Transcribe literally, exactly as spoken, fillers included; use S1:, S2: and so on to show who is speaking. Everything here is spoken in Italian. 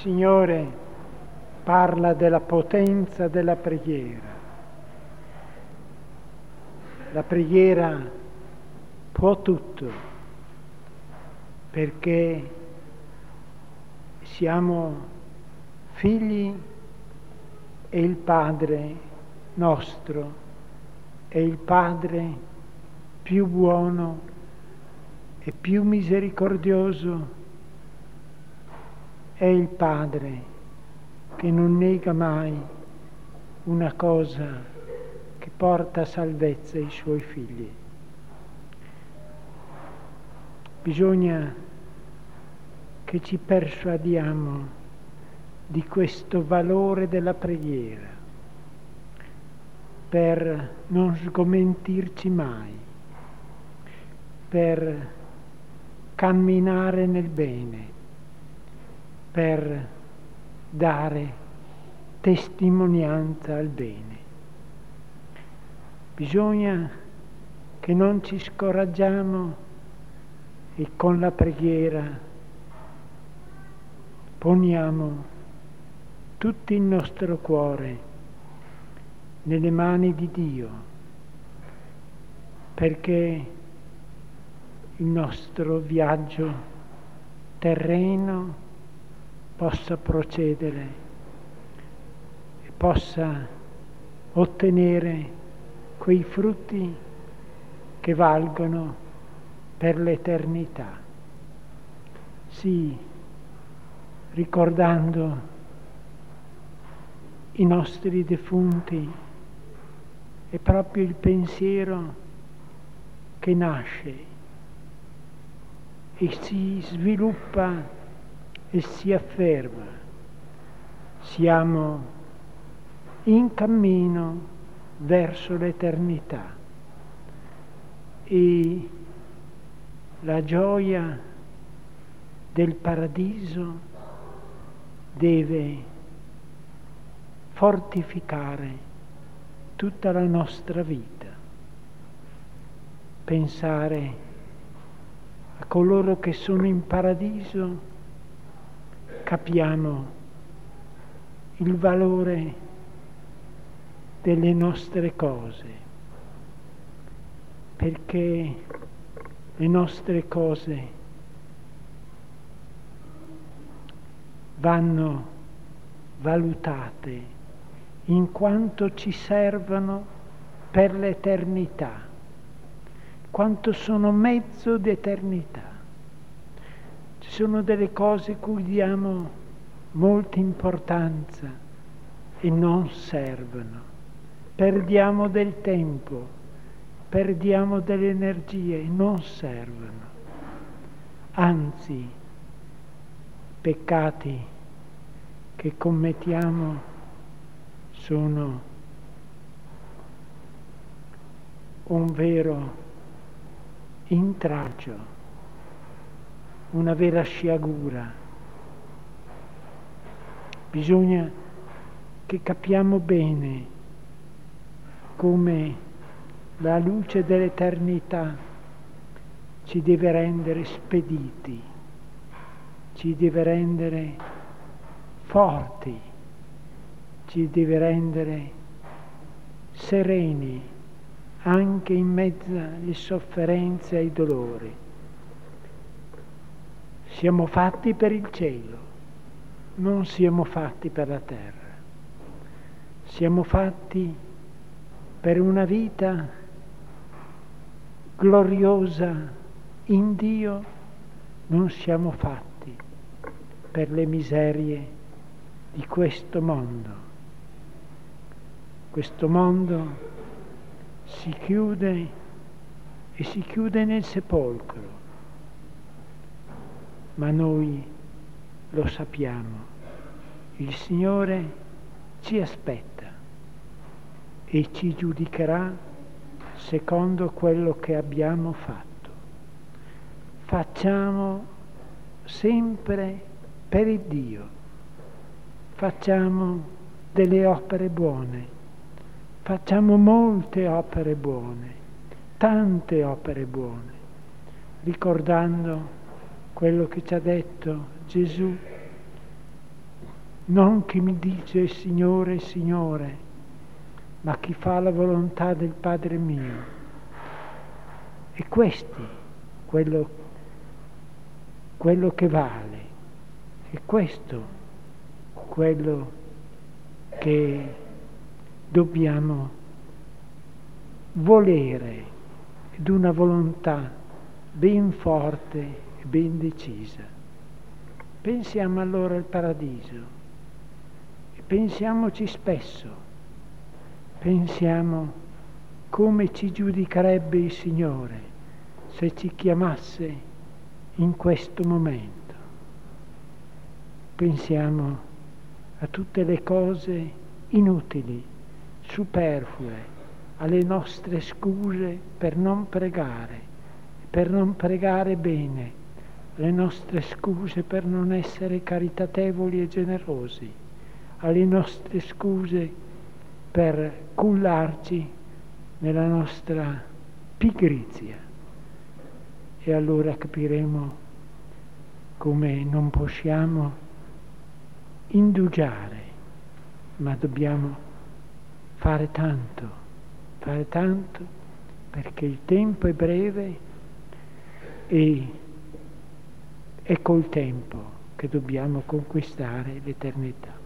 S1: Signore parla della potenza della preghiera. La preghiera può tutto, perché siamo figli e il Padre nostro è il Padre più buono e più misericordioso. È il Padre che non nega mai una cosa che porta salvezza ai Suoi figli. Bisogna che ci persuadiamo di questo valore della preghiera per non sgomentirci mai, per camminare nel bene, per dare testimonianza al bene. Bisogna che non ci scoraggiamo e con la preghiera poniamo tutto il nostro cuore nelle mani di Dio, perché il nostro viaggio terreno possa procedere e possa ottenere quei frutti che valgono per l'eternità. Sì, ricordando i nostri defunti, è proprio il pensiero che nasce e si sviluppa e si afferma. Siamo in cammino verso l'eternità e la gioia del paradiso deve fortificare tutta la nostra vita. Pensare a coloro che sono in paradiso, capiamo il valore delle nostre cose, perché le nostre cose vanno valutate in quanto ci servono per l'eternità, quanto sono mezzo d'eternità. Ci sono delle cose cui diamo molta importanza e non servono. Perdiamo del tempo, perdiamo delle energie e non servono. Anzi, peccati che commettiamo sono un vero intralcio, una vera sciagura. Bisogna che capiamo bene come la luce dell'eternità ci deve rendere spediti, ci deve rendere forti, ci deve rendere sereni anche in mezzo alle sofferenze e ai dolori. Siamo fatti per il cielo, non siamo fatti per la terra. Siamo fatti per una vita gloriosa in Dio, non siamo fatti per le miserie di questo mondo. Questo mondo si chiude e si chiude nel sepolcro. Ma noi lo sappiamo, il Signore ci aspetta e ci giudicherà secondo quello che abbiamo fatto. Facciamo sempre per il Dio, facciamo delle opere buone, facciamo molte opere buone, tante opere buone, ricordando quello che ci ha detto Gesù non chi mi dice Signore, Signore, ma chi fa la volontà del Padre mio. E questo quello, quello che vale, è questo quello che dobbiamo volere, ed una volontà ben forte e ben decisa. Pensiamo allora al paradiso e pensiamoci spesso, pensiamo come ci giudicherebbe il Signore se ci chiamasse in questo momento. Pensiamo a tutte le cose inutili, superflue, alle nostre scuse per non pregare, per non pregare bene, alle nostre scuse per non essere caritatevoli e generosi, alle nostre scuse per cullarci nella nostra pigrizia. E allora capiremo come non possiamo indugiare, ma dobbiamo fare tanto, fare tanto perché il tempo è breve e è col tempo che dobbiamo conquistare l'eternità.